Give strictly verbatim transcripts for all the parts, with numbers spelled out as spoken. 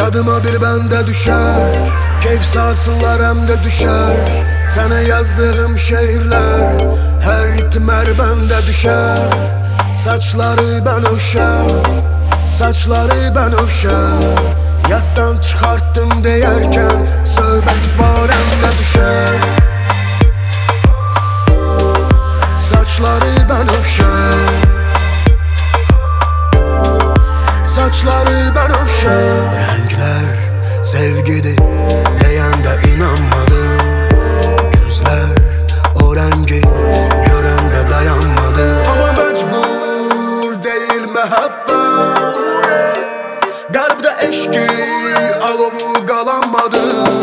Yadıma bir bende düşer, keyif sarsılar hem de düşer. Sana yazdığım şiirler, her ritim her bende düşer. Saçları ben uşam, saçları ben uşam. Yattan çıkarttım deyərken, söhbət barəmdə düşər. Saçları ben uşam, saçları ben uşam. Renkler sevgidi deyəndə inanmadım. Gözler o rengi görəndə dayanmadı. Ama mecbur değil mehabbet, kalbde eşki alovu qalanmadı.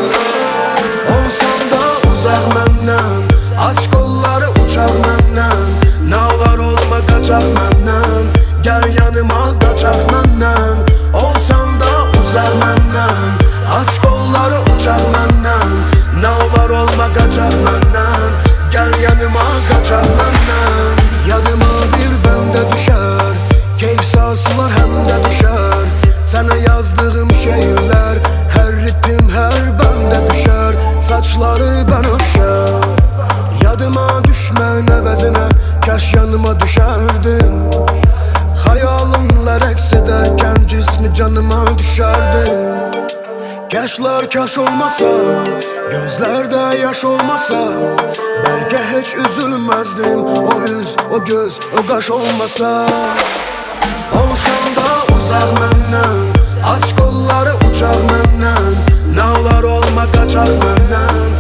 Olsan da uzaq məndən, aç qolları uçaq məndən. Nə olar olma qaçaq məndən, gəl yanıma qaçaq məndən. Olsan da uzaq məndən, aç qolları uçaq məndən. Nə olar olma qaçaq məndən, gəl yanıma qaçaq məndən. Yadıma bir bəndə düşər, keyif sarsılar həm də düşər. Sana yazdığım şiirler, her ritim her bende düşer. Saçları ben uşam, yadıma düşmen əvəzinə kaş yanıma düşerdin. Hayalimler əks ederken cismi canıma düşerdin. Kaşlar kaş olmasa, gözlerde yaş olmasa, belki hiç üzülmezdim. O yüz, o göz, o qaş olmasa. Olsan da uzaq məndən, aç qolları uçaq məndən. Nə olar olma qaçaq məndən.